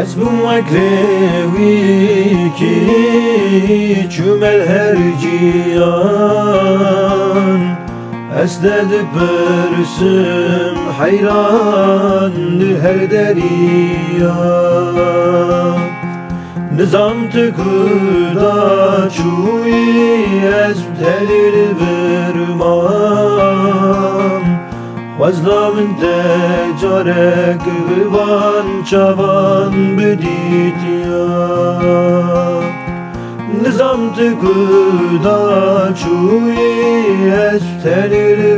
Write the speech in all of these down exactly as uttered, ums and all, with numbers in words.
Ez bûm wek rêwîkî çûmel her ciyan Ez de dipirsim heyran li her deriyan Nizam te kuda çûyî ez telî li virmam Xwezla min te carek bi van çavan bidîtiya Nizam te kuda çûyî ez telî li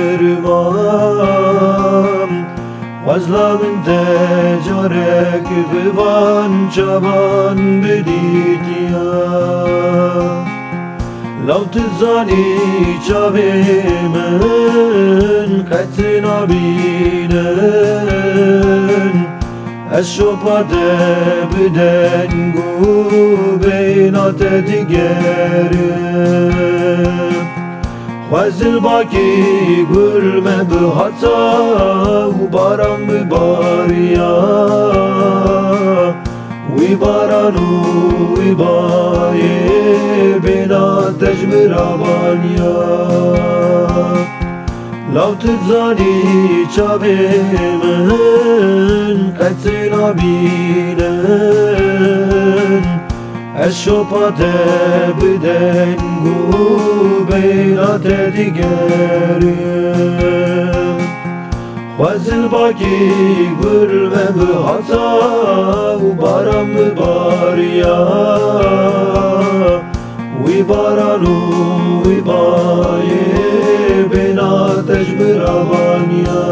virmam Xwezla min te carek bi van çavan bidîtiya Law tizanî çavê min qet nabînin Ez şopa te bi deng û bêhna te digerim Xwezilbakî gul me bihata û baran bibariya Wî baran û wî bayê bêhna te ji mirabaniya Law tizanî çavê min qet nabînin Ez şopa te bi deng û bêhna te digerim Xwezilbakî gul me bihata û baran bibariya Wî baran û wî bayê bêhna te ji mirabaniya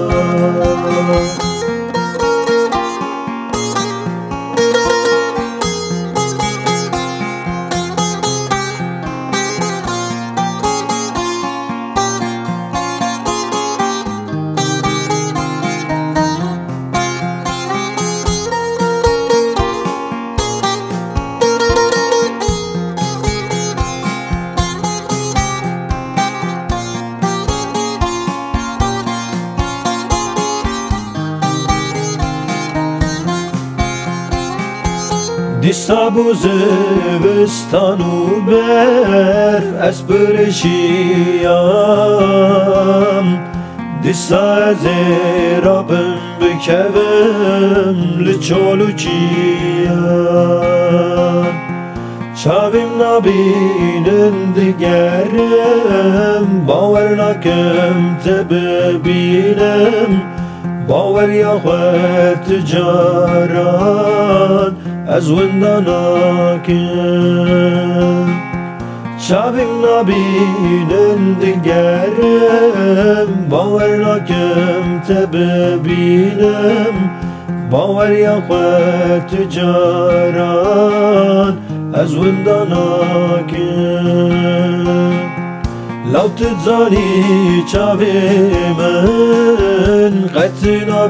Dîsa bû zivistan û berf ez pirêşiyam Dîsa ez ê rabim bikevim li çol û çiyan Çavêm nabînin digerim Bawer nakim te bibînim Baweriya xwe ti caran Ez winda nakim Çavêm nabînin digerim Bawer nakim te bibînim Baweriya xwe ti caran Ez winda nakim Law tizanî çavê min qet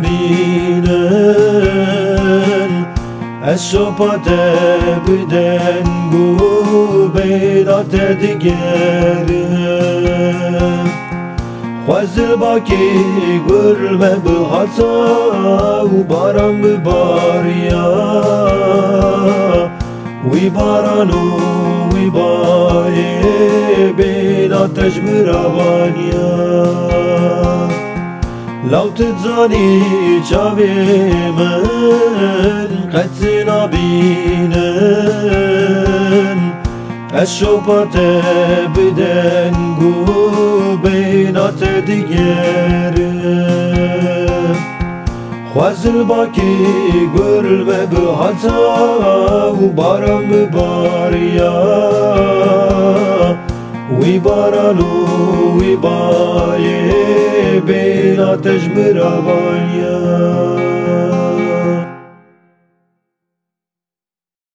nabînin Ez şopa te bi deng û bêhna te digerim Xwezilbakî gul me bihata û baran bibariya Wî baran û wî bayê bêhna te ji mirabaniya Law tizanî çavê min qet nabînin Ez şopa te bi deng û bêhna te digerim Xwezilbakî gul me bihata û baran bibariya Wî baran û wî bayê bêhna te ji mirabaniya